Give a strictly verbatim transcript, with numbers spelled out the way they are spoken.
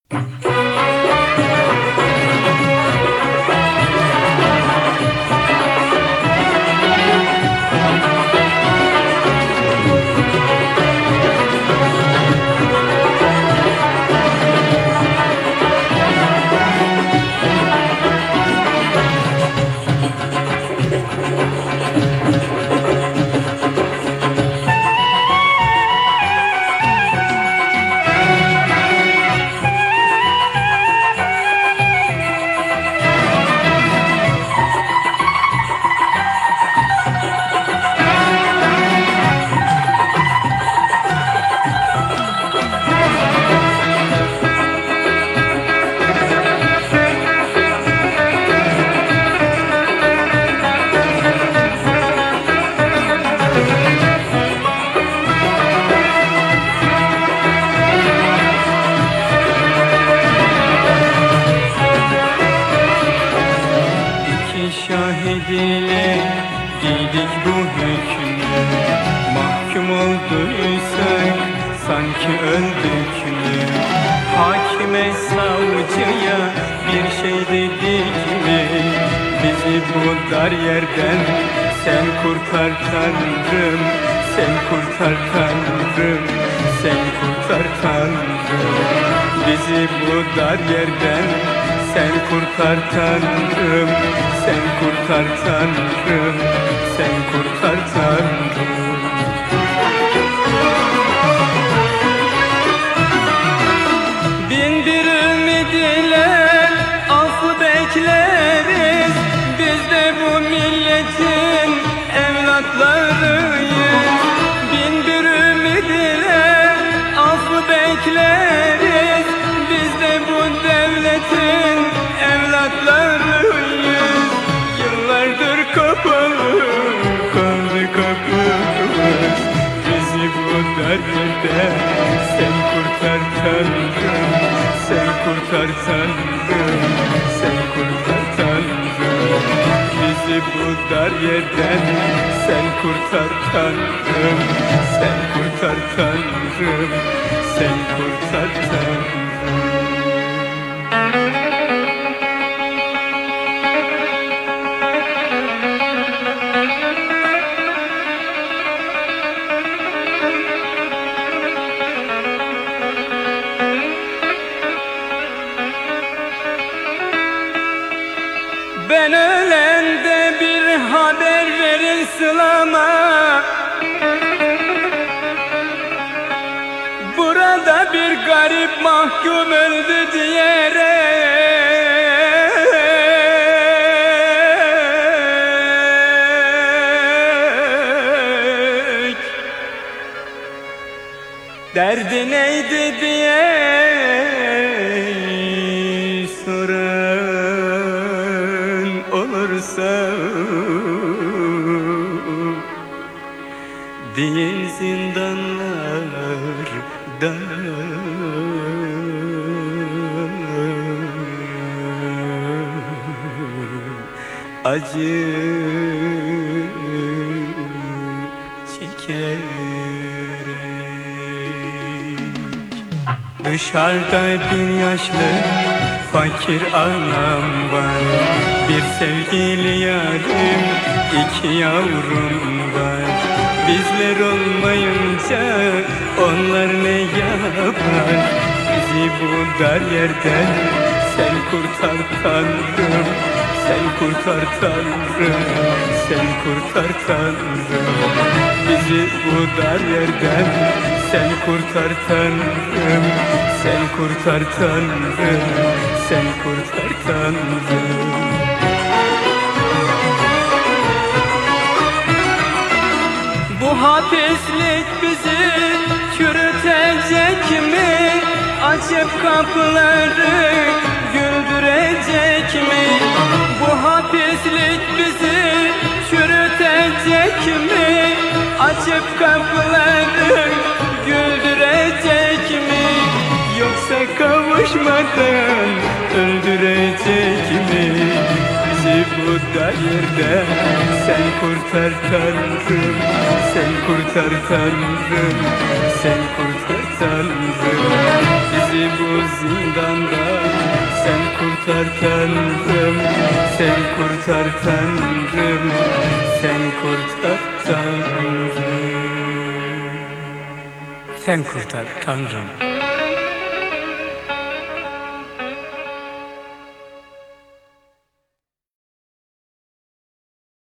Şahidine giydik bu hükmü, mahkum olduysak sanki öldük mü? Hakime savcıya bir şey dedik mi? Bizi bu dar yerden sen kurtar Tanrım, sen kurtar Tanrım, sen kurtar Tanrım. Bizi bu dar yerden sen kurtar Tanrım, sen kurtar Tanrım, sen kurtar Tanrım. Bin bir ümid ile affı bekleriz, biz de bu milletin evlatlarıyız. Bin bir ümid ile affı bekleriz, biz de bu devletin evlatlarıyız. Yıllardır kapalı kaldı kapımız, bizi bu derdinde sen kurtar Tanrım, sen kurtar Tanrım, sen kurtar Tanrım. Bizi bu dar yerden sen kurtar Tanrım, sen kurtar Tanrım, sen kurtar Tanrım. Ben ölende bir haber verin Sıla'ma, burada bir garip mahkum öldü diyerek. Derdi neydi diye olursa değil zindanlarda acı çekerek. Dışarıda bir yaşlı fakir anam var, bir sevgili yarim, iki yavrum var. Bizler olmayınca onlar ne yapar? Bizi bu dar yerden sen kurtar Tanrım, sen kurtar Tanrım, sen kurtar Tanrım. Bizi bu dar yerden sen kurtar Tanrım, sen kurtar Tanrım, sen kurtar Tanrım. Bu hapislik bizi çürütecek mi? Açıp kapıları güldürecek mi? Bu hapislik bizi çürütecek mi? Açıp kapıları güldürecek mi? Yoksa kavuşmadan öldürecek mi? Bizi bu dar yerde sen kurtar Tanrım, sen kurtar Tanrım, sen kurtar Tanrım. Tanrım, bizi bu zindandan sen kurtar Tanrım, sen kurtar Tanrım, sen kurtar Tanrım, sen kurtar Tanrım.